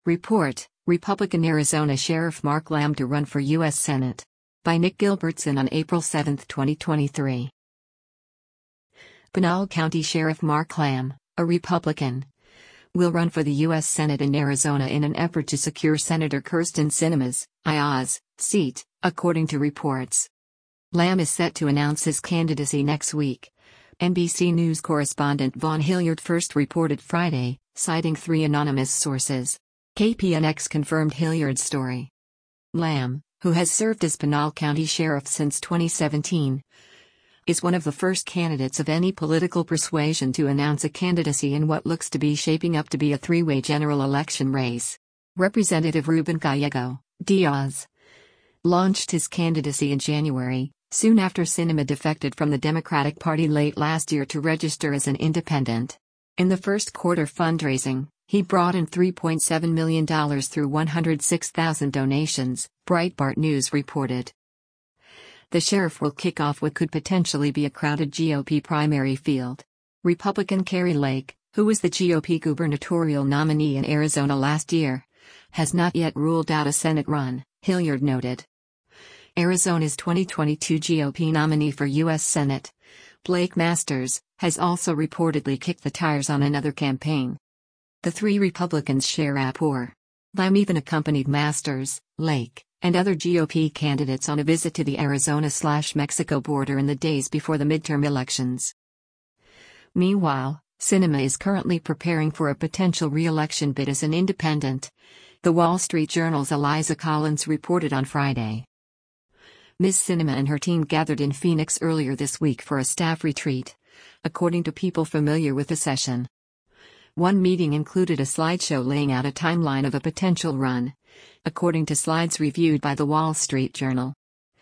Report, Republican Arizona Sheriff Mark Lamb to run for U.S. Senate. By Nick Gilbertson on April 7, 2023. Pinal County Sheriff Mark Lamb, a Republican, will run for the U.S. Senate in Arizona in an effort to secure Senator Kyrsten Sinema's IA's seat, according to reports. Lamb is set to announce his candidacy next week. NBC News correspondent Vaughn Hilliard first reported Friday, citing 3 anonymous sources. KPNX confirmed Hilliard's story. Lamb, who has served as Pinal County Sheriff since 2017, is one of the first candidates of any political persuasion to announce a candidacy in what looks to be shaping up to be a 3-way general election race. Representative Ruben Gallego Diaz launched his candidacy in January, soon after Sinema defected from the Democratic Party late last year to register as an independent. In the first quarter fundraising, he brought in $3.7 million through 106,000 donations, Breitbart News reported. The sheriff will kick off what could potentially be a crowded GOP primary field. Republican Kari Lake, who was the GOP gubernatorial nominee in Arizona last year, has not yet ruled out a Senate run, Hilliard noted. Arizona's 2022 GOP nominee for U.S. Senate, Blake Masters, has also reportedly kicked the tires on another campaign. The 3 Republicans share rapport. Lamb even accompanied Masters, Lake, and other GOP candidates on a visit to the Arizona-Mexico border in the days before the midterm elections. Meanwhile, Sinema is currently preparing for a potential re-election bid as an independent, The Wall Street Journal's Eliza Collins reported on Friday. Ms. Sinema and her team gathered in Phoenix earlier this week for a staff retreat, according to people familiar with the session. One meeting included a slideshow laying out a timeline of a potential run, according to slides reviewed by The Wall Street Journal.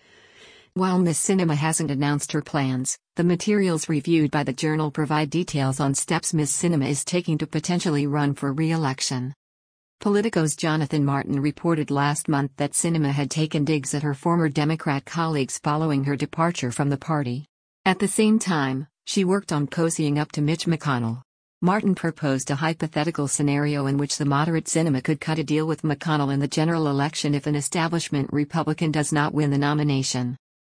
While Ms. Sinema hasn't announced her plans, the materials reviewed by the Journal provide details on steps Ms. Sinema is taking to potentially run for re-election. Politico's Jonathan Martin reported last month that Sinema had taken digs at her former Democrat colleagues following her departure from the party. At the same time, she worked on cozying up to Mitch McConnell. Martin proposed a hypothetical scenario in which the moderate Sinema could cut a deal with McConnell in the general election if an establishment Republican does not win the nomination.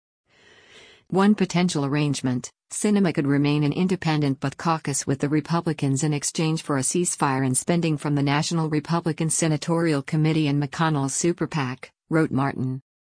One potential arrangement: Sinema could remain an independent but caucus with the Republicans in exchange for a ceasefire in spending from the National Republican Senatorial Committee and McConnell's super PAC, wrote Martin.